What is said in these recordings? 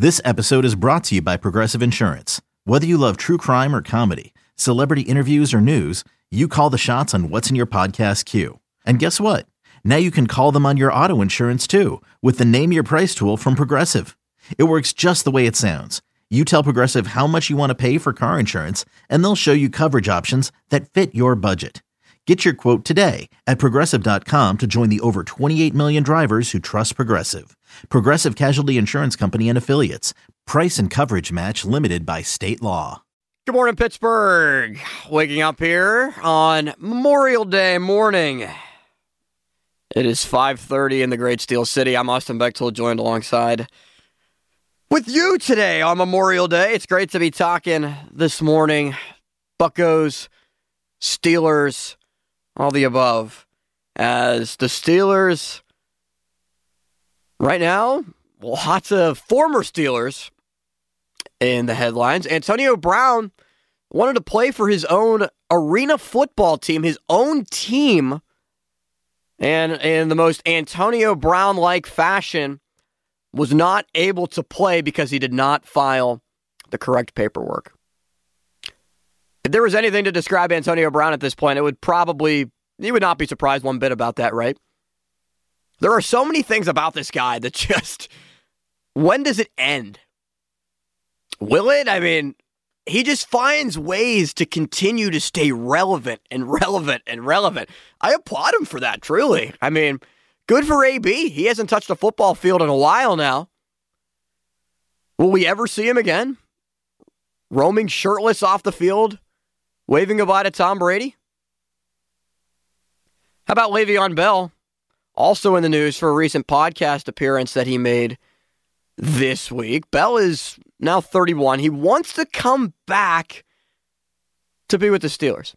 This episode is brought to you by Progressive Insurance. Whether you love true crime or comedy, celebrity interviews or news, you call the shots on what's in your podcast queue. And guess what? Now you can call them on your auto insurance too with the Name Your Price tool from Progressive. It works just the way it sounds. You tell Progressive how much you want to pay for car insurance, and they'll show you coverage options that fit your budget. Get your quote today at Progressive.com to join the over 28 million drivers who trust Progressive. Progressive Casualty Insurance Company and Affiliates. Price and coverage match limited by state law. Good morning, Pittsburgh. Waking up here on Memorial Day morning. It is 5:30 in the great Steel City. I'm Austin Bechtold, joined alongside with you today on Memorial Day. It's great to be talking this morning. Buccos, Steelers, all the above. As the Steelers, right now, lots of former Steelers in the headlines. Antonio Brown wanted to play for his own arena football team, his own team, and in the most Antonio Brown-like fashion, was not able to play because he did not file the correct paperwork. If there was anything to describe Antonio Brown at this point, you would not be surprised one bit about that, right? There are so many things about this guy that just, when does it end? Will it? I mean, he just finds ways to continue to stay relevant and relevant and relevant. I applaud him for that, truly. I mean, good for AB. He hasn't touched a football field in a while now. Will we ever see him again? Roaming shirtless off the field, waving goodbye to Tom Brady? How about Le'Veon Bell? Also in the news for a recent podcast appearance that he made this week. Bell is now 31. He wants to come back to be with the Steelers.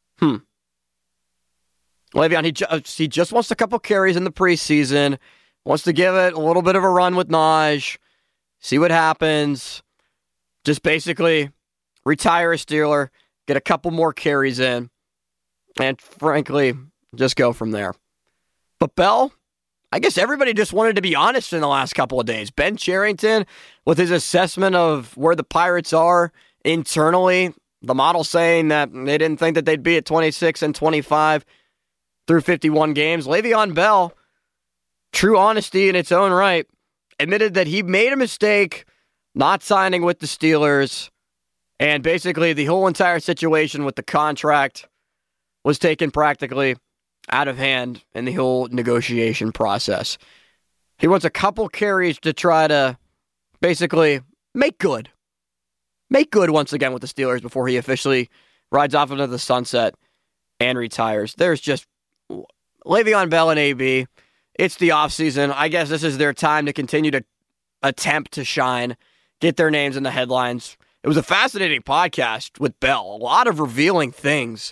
Le'Veon, he just wants a couple carries in the preseason. Wants to give it a little bit of a run with Najee. See what happens. Just basically retire a Steeler. Get a couple more carries in. And frankly, just go from there. But Bell, I guess everybody just wanted to be honest in the last couple of days. Ben Cherington, with his assessment of where the Pirates are internally, the model saying that they didn't think that they'd be at 26-25 through 51 games. Le'Veon Bell, true honesty in its own right, admitted that he made a mistake not signing with the Steelers, and basically the whole entire situation with the contract was taken practically out of hand in the whole negotiation process. He wants a couple carries to try to basically make good. Make good once again with the Steelers before he officially rides off into the sunset and retires. There's just Le'Veon Bell and AB. It's the offseason. I guess this is their time to continue to attempt to shine, get their names in the headlines. It was a fascinating podcast with Bell. A lot of revealing things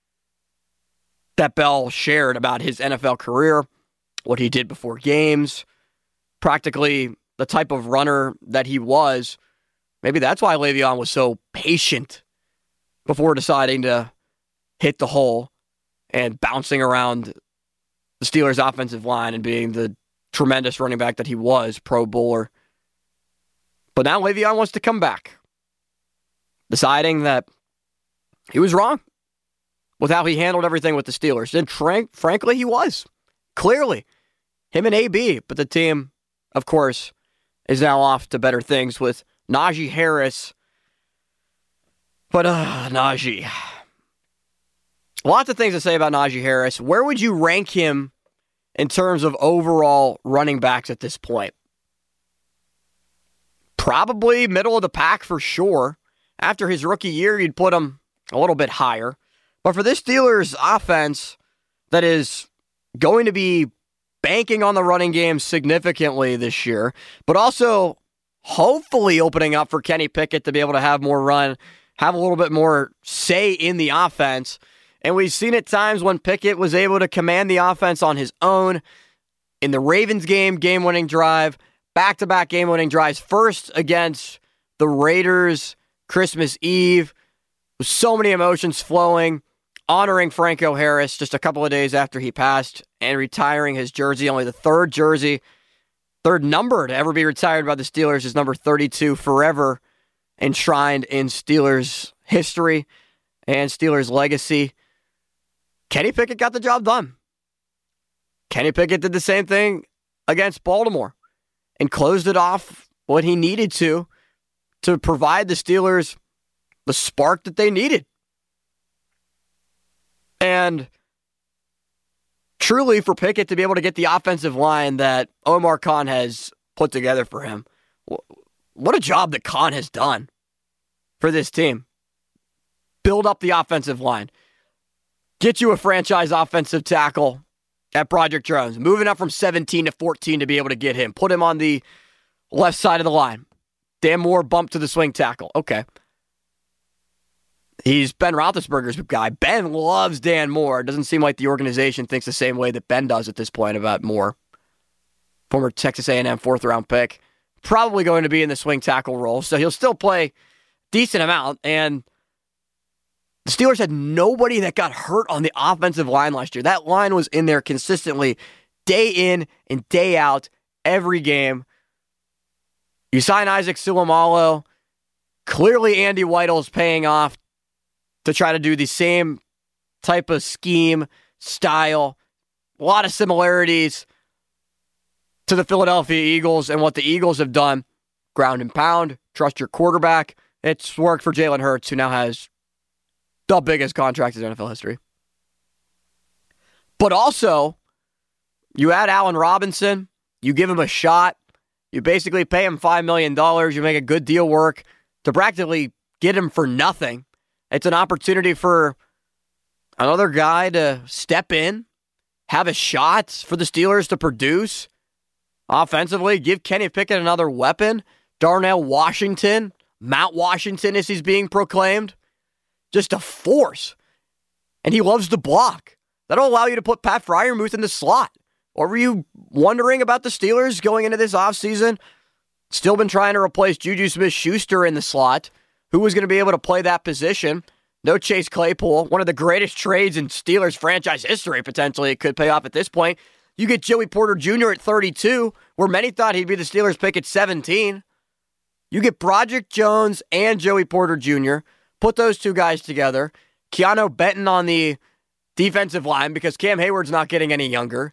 that Bell shared about his NFL career, what he did before games, practically the type of runner that he was. Maybe that's why Le'Veon was so patient before deciding to hit the hole and bouncing around the Steelers' offensive line and being the tremendous running back that he was, Pro Bowler. But now Le'Veon wants to come back, deciding that he was wrong with how he handled everything with the Steelers. And frankly, he was. Clearly. Him and AB. But the team, of course, is now off to better things with Najee Harris. But, Najee. Lots of things to say about Najee Harris. Where would you rank him in terms of overall running backs at this point? Probably middle of the pack for sure. After his rookie year, you'd put him a little bit higher. But for this Steelers offense that is going to be banking on the running game significantly this year, but also hopefully opening up for Kenny Pickett to be able to have more run, have a little bit more say in the offense. And we've seen at times when Pickett was able to command the offense on his own. In the Ravens game-winning drive, back-to-back game-winning drives, first against the Raiders Christmas Eve, with so many emotions flowing, honoring Franco Harris just a couple of days after he passed and retiring his jersey, only the third jersey third number to ever be retired by the Steelers is number 32, forever enshrined in Steelers history and Steelers legacy. Kenny Pickett got the job done. Kenny Pickett did the same thing against Baltimore and closed it off what he needed to provide the Steelers the spark that they needed. And truly, for Pickett to be able to get the offensive line that Omar Khan has put together for him, what a job that Khan has done for this team. Build up the offensive line. Get you a franchise offensive tackle at Broderick Jones. Moving up from 17 to 14 to be able to get him. Put him on the left side of the line. Dan Moore bumped to the swing tackle. Okay. He's Ben Roethlisberger's guy. Ben loves Dan Moore. It doesn't seem like the organization thinks the same way that Ben does at this point about Moore. Former Texas A&M fourth-round pick. Probably going to be in the swing tackle role, so he'll still play decent amount. And the Steelers had nobody that got hurt on the offensive line last year. That line was in there consistently, day in and day out, every game. You sign Isaac Seumalo. Clearly, Andy Weidl's paying off to try to do the same type of scheme, style. A lot of similarities to the Philadelphia Eagles and what the Eagles have done. Ground and pound, trust your quarterback. It's worked for Jalen Hurts, who now has the biggest contract in NFL history. But also, you add Allen Robinson, you give him a shot, you basically pay him $5 million, you make a good deal work to practically get him for nothing. It's an opportunity for another guy to step in, have a shot for the Steelers to produce offensively, give Kenny Pickett another weapon. Darnell Washington, Mount Washington as he's being proclaimed, just a force. And he loves to block. That'll allow you to put Pat Freiermuth in the slot. Or were you wondering about the Steelers going into this offseason? Still been trying to replace Juju Smith-Schuster in the slot. Who was going to be able to play that position? No Chase Claypool. One of the greatest trades in Steelers franchise history, potentially. It could pay off at this point. You get Joey Porter Jr. at 32, where many thought he'd be the Steelers' pick at 17. You get Broderick Jones and Joey Porter Jr. Put those two guys together. Keanu Benton on the defensive line because Cam Hayward's not getting any younger.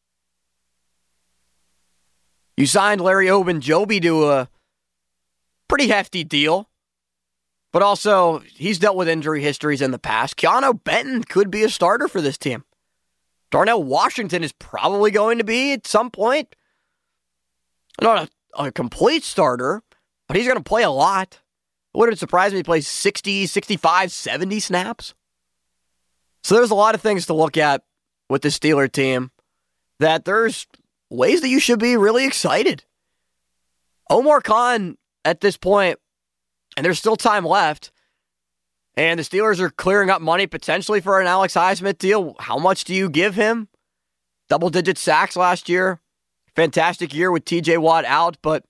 You signed Larry Ogunjobi to a pretty hefty deal. But also, he's dealt with injury histories in the past. Keanu Benton could be a starter for this team. Darnell Washington is probably going to be at some point. Not a complete starter, but he's going to play a lot. It wouldn't surprise me if he plays 60, 65, 70 snaps. So there's a lot of things to look at with the Steeler team that there's ways that you should be really excited. Omar Khan, at this point, and there's still time left, and the Steelers are clearing up money potentially for an Alex Highsmith deal. How much do you give him? Double-digit sacks last year. Fantastic year with TJ Watt out, but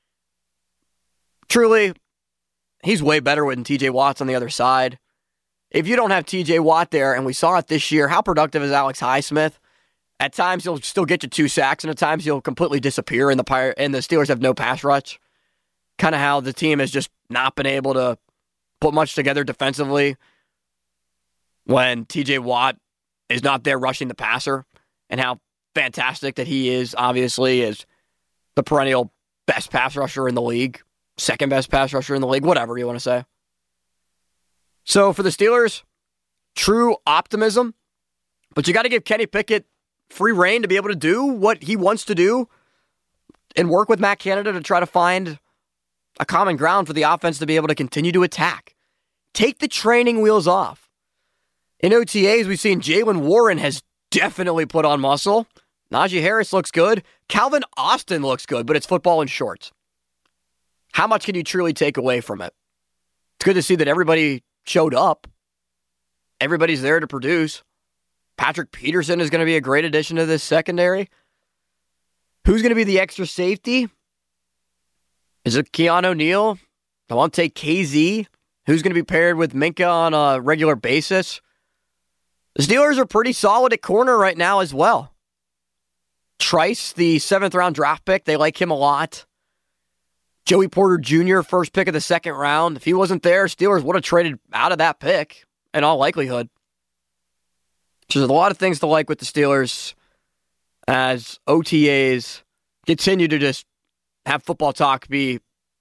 truly, he's way better when TJ Watt's on the other side. If you don't have TJ Watt there, and we saw it this year, how productive is Alex Highsmith? At times, he'll still get you 2 sacks, and at times, he'll completely disappear, and the Steelers have no pass rush. Kind of how the team has just not been able to put much together defensively when TJ Watt is not there rushing the passer, and how fantastic that he is, obviously, as the perennial best pass rusher in the league, second best pass rusher in the league, whatever you want to say. So for the Steelers, true optimism, but you got to give Kenny Pickett free reign to be able to do what he wants to do and work with Matt Canada to try to find a common ground for the offense to be able to continue to attack. Take the training wheels off. In OTAs, we've seen Jaylen Warren has definitely put on muscle. Najee Harris looks good. Calvin Austin looks good, but it's football in shorts. How much can you truly take away from it? It's good to see that everybody showed up. Everybody's there to produce. Patrick Peterson is going to be a great addition to this secondary. Who's going to be the extra safety? Is it Keanu Neal? I want to take KZ. Who's going to be paired with Minka on a regular basis? The Steelers are pretty solid at corner right now as well. Trice, the 7th-round draft pick, they like him a lot. Joey Porter Jr., first pick of the 2nd round. If he wasn't there, Steelers would have traded out of that pick in all likelihood. So there's a lot of things to like with the Steelers as OTAs continue to just have football talk be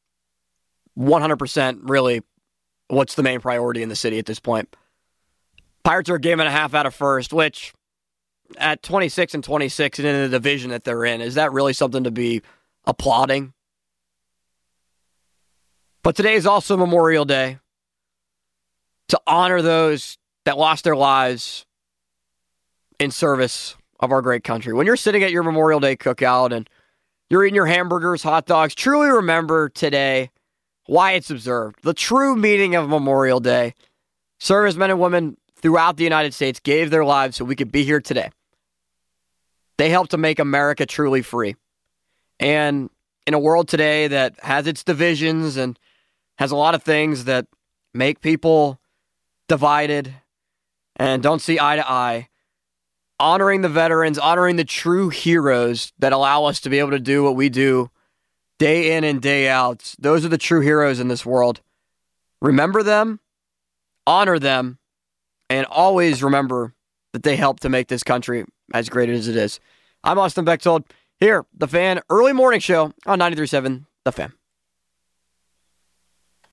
100% really what's the main priority in the city at this point. Pirates are a game and a half out of first, which at 26-26 and in the division that they're in, is that really something to be applauding? But today is also Memorial Day to honor those that lost their lives in service of our great country. When you're sitting at your Memorial Day cookout and you're eating your hamburgers, hot dogs, truly remember today why it's observed. The true meaning of Memorial Day. Servicemen and women throughout the United States gave their lives so we could be here today. They helped to make America truly free. And in a world today that has its divisions and has a lot of things that make people divided and don't see eye to eye, honoring the veterans, honoring the true heroes that allow us to be able to do what we do day in and day out. Those are the true heroes in this world. Remember them, honor them, and always remember that they helped to make this country as great as it is. I'm Austin Bechtold here, The Fan, early morning show on 93.7 The Fan.